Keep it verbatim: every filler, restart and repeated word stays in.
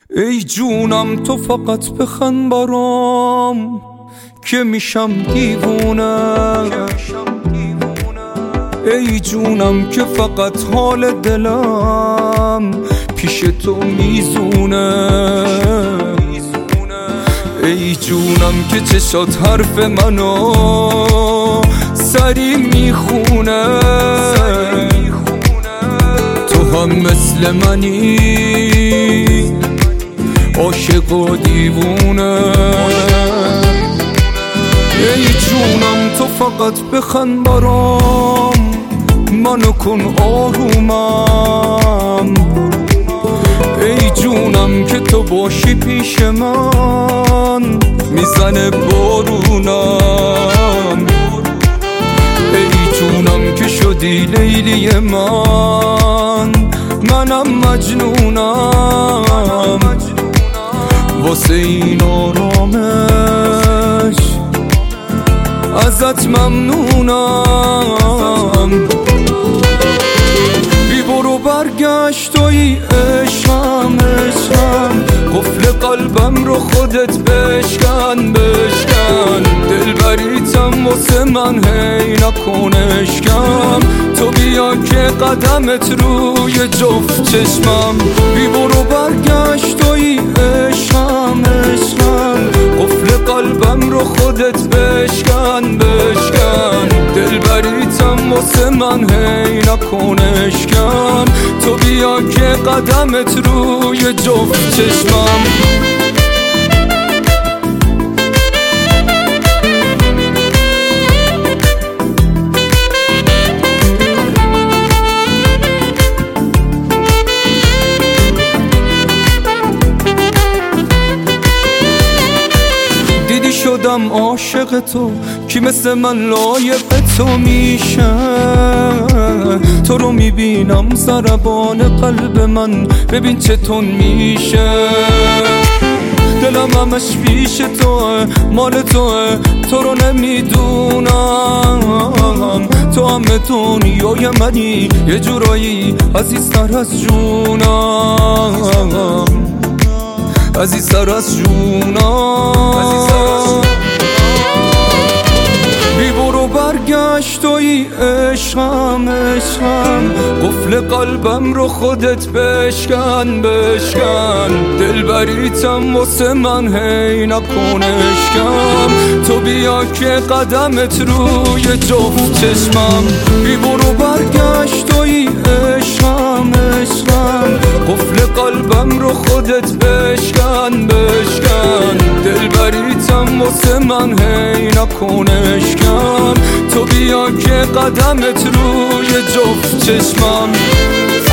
ای جونم تو فقط بخند برام که میشم دیوونه. ای جونم که فقط حال دلم پیش تو میزونه. ای جونم که چشات حرف منو سری میخونه. تو هم مثل منی عاشق و دیوونه. ای جونم تو فقط بخند برام، منو کن آرومم. ای جونم که تو باشی پیش من میزنه بارونم. ای جونم که شدی لیلی من، منم مجنونم. واسه این آرامش ازت ممنونم. بی برو برگشت توی عشقم عشقم، قفل قلبم رو خودت بشکن بشکن. دلبریتم واسه من هی نکن اشکم. تو بیا که قدمت روی جفت چشمم. بی برو برگشت توی عشقم عشقم، قفل قلبم رو خودت بشکن بشکن. دلبریتم واسه من هی نکن اشکم. تو بیا که قدمت روی جفت چشمم. شدم عاشق تو، کی مثل من لایق تو میشه. تو رو میبینم ضربان قلب من، ببین چطور میشه. دلم همش پیش توه، مال توه، تو رو نمیدونم. تو همه دنیای منی، یه جورایی عزیزتر از جونم، عزیزتر از جونم. بی برو برگشت توی عشقم عشقم، قفل قلبم رو خودت بشکن بشکن. دلبریتم واسه من هی نکن اشکم. تو بیا که قدمت روی جفت چشمم. بی برو برگشت توی عشقم عشقم، قفل قلبم رو خودت بشکن بشکن. دلبریتم واسه من هی نکن اشکم. تو بیا که قدمت روی جفت چشمم.